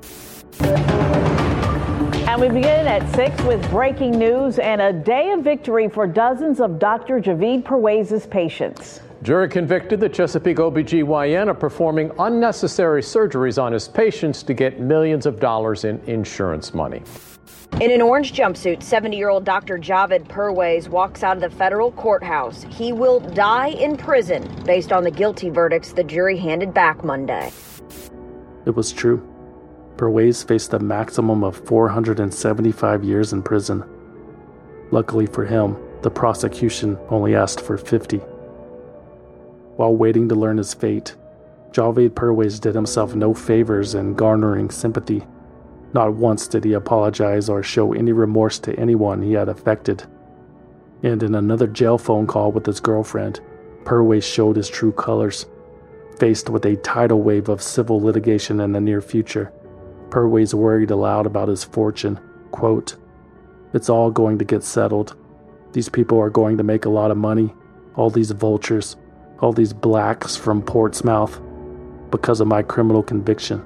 And we begin at six with breaking news and a day of victory for dozens of Doctor Javed Perwaiz's patients. Jury convicted the Chesapeake O B G Y N of performing unnecessary surgeries on his patients to get millions of dollars in insurance money. In an orange jumpsuit, seventy-year-old Doctor Javed Perwaiz walks out of the federal courthouse. He will die in prison based on the guilty verdicts the jury handed back Monday. It was true. Perwaiz faced a maximum of four hundred seventy-five years in prison. Luckily for him, the prosecution only asked for fifty. While waiting to learn his fate, Javed Perwaiz did himself no favors in garnering sympathy. Not once did he apologize or show any remorse to anyone he had affected. And in another jail phone call with his girlfriend, Purway showed his true colors. Faced with a tidal wave of civil litigation in the near future, Purway's worried aloud about his fortune. Quote, "It's all going to get settled. These people are going to make a lot of money. All these vultures, all these blacks from Portsmouth, because of my criminal conviction."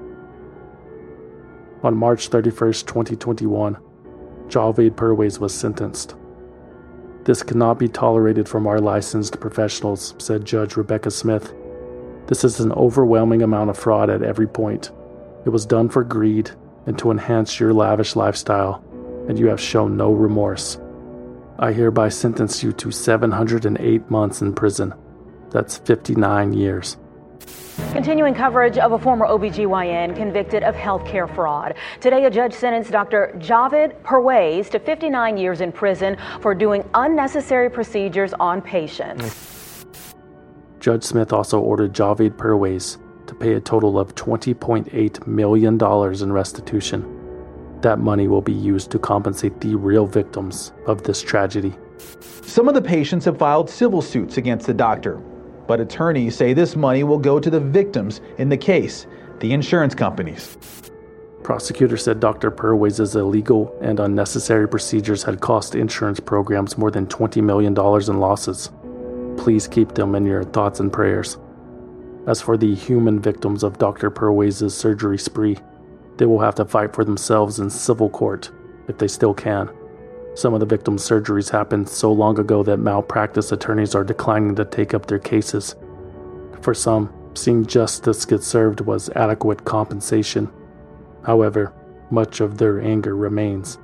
On March thirty-first, twenty twenty-one, Javed Perwez was sentenced. "This cannot be tolerated from our licensed professionals," said Judge Rebecca Smith. "This is an overwhelming amount of fraud at every point. It was done for greed and to enhance your lavish lifestyle, and you have shown no remorse. I hereby sentence you to seven hundred eight months in prison. That's fifty-nine years. Continuing coverage of a former O B G Y N convicted of healthcare fraud. Today, a judge sentenced Doctor Javed Perwez to fifty-nine years in prison for doing unnecessary procedures on patients. Judge Smith also ordered Javed Perwez to pay a total of twenty point eight million dollars in restitution. That money will be used to compensate the real victims of this tragedy. Some of the patients have filed civil suits against the doctor, but attorneys say this money will go to the victims in the case, the insurance companies. Prosecutors said Doctor Perwez's illegal and unnecessary procedures had cost insurance programs more than twenty million dollars in losses. Please keep them in your thoughts and prayers. As for the human victims of Doctor Perwez's surgery spree, they will have to fight for themselves in civil court, if they still can. Some of the victims' surgeries happened so long ago that malpractice attorneys are declining to take up their cases. For some, seeing justice get served was adequate compensation. However, much of their anger remains.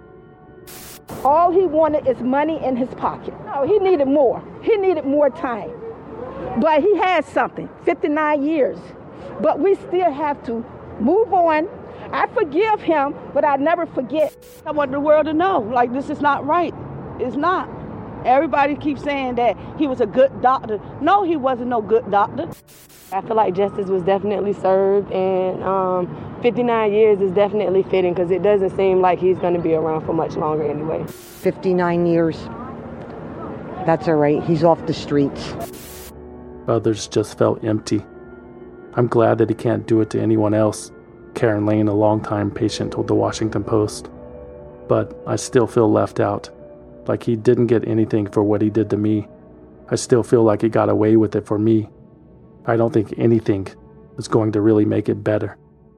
All he wanted is money in his pocket. No, he needed more. He needed more time. But he had something, fifty-nine years. But we still have to move on. I forgive him, but I never forget. I want the world to know, like, this is not right. It's not. Everybody keeps saying that he was a good doctor. No, he wasn't no good doctor. I feel like justice was definitely served, and um, fifty-nine years is definitely fitting because it doesn't seem like he's going to be around for much longer anyway. fifty-nine years. That's all right. He's off the streets. Others just felt empty. I'm glad that he can't do it to anyone else, Karen Lane, a longtime patient, told the Washington Post. But I still feel left out, like he didn't get anything for what he did to me. I still feel like he got away with it for me. I don't think anything is going to really make it better.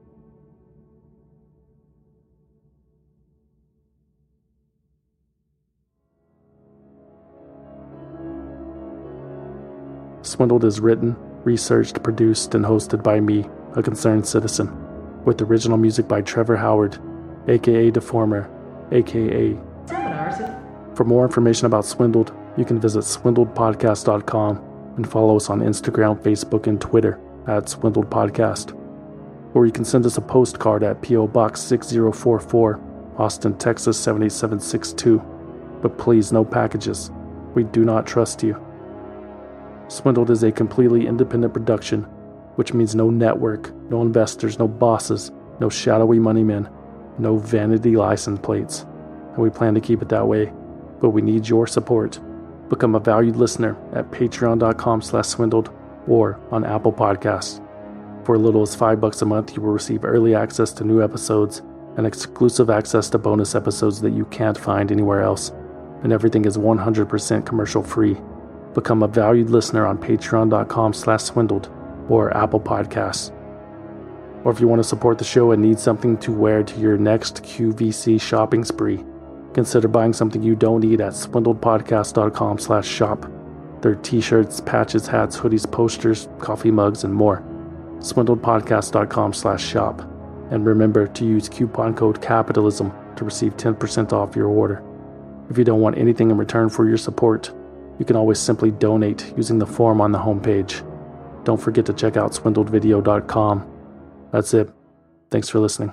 Swindled is written, researched, produced, and hosted by me, a concerned citizen, with original music by Trevor Howard, aka Deformer, aka For more information about Swindled, you can visit swindled podcast dot com and follow us on Instagram, Facebook, and Twitter at Swindled Podcast. Or you can send us a postcard at P O Box six zero four four, Austin, Texas seven eight seven six two. But please, no packages. We do not trust you. Swindled is a completely independent production, which means no network, no investors, no bosses, no shadowy money men, no vanity license plates. And we plan to keep it that way, but we need your support. Become a valued listener at patreon dot com slash swindled or on Apple Podcasts. For as little as five bucks a month, you will receive early access to new episodes and exclusive access to bonus episodes that you can't find anywhere else. And everything is one hundred percent commercial free. Become a valued listener on patreon dot com slash swindled or Apple Podcasts. Or if you want to support the show and need something to wear to your next Q V C shopping spree, consider buying something you don't need at swindled podcast dot com slash shop. There are t-shirts, patches, hats, hoodies, posters, coffee mugs, and more. swindled podcast dot com slash shop. And remember to use coupon code CAPITALISM to receive ten percent off your order. If you don't want anything in return for your support, you can always simply donate using the form on the homepage. Don't forget to check out swindled video dot com. That's it. Thanks for listening.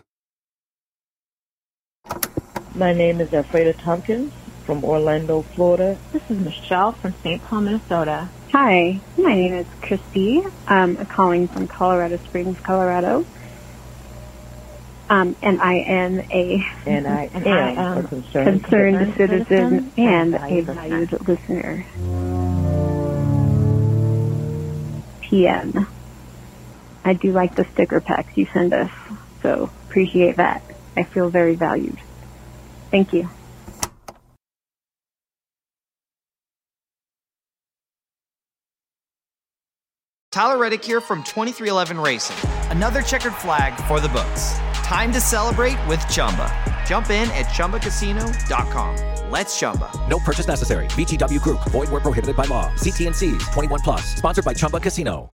My name is Alfreda Tompkins from Orlando, Florida. This is Michelle from Saint Paul, Minnesota. Hi, my name is Christy. Um, I'm calling from Colorado Springs, Colorado. Um, and I am a and I and am, I am a concerned, concerned citizen, citizen and a and valued listener. P M. I do like the sticker packs you send us, so appreciate that. I feel very valued. Thank you. Tyler Reddick here from twenty-three eleven Racing. Another checkered flag for the books. Time to celebrate with Chumba. Jump in at Chumba Casino dot com. Let's Chumba. No purchase necessary. V G W Group. Void where prohibited by law. See T N Cs. twenty-one plus. Sponsored by Chumba Casino.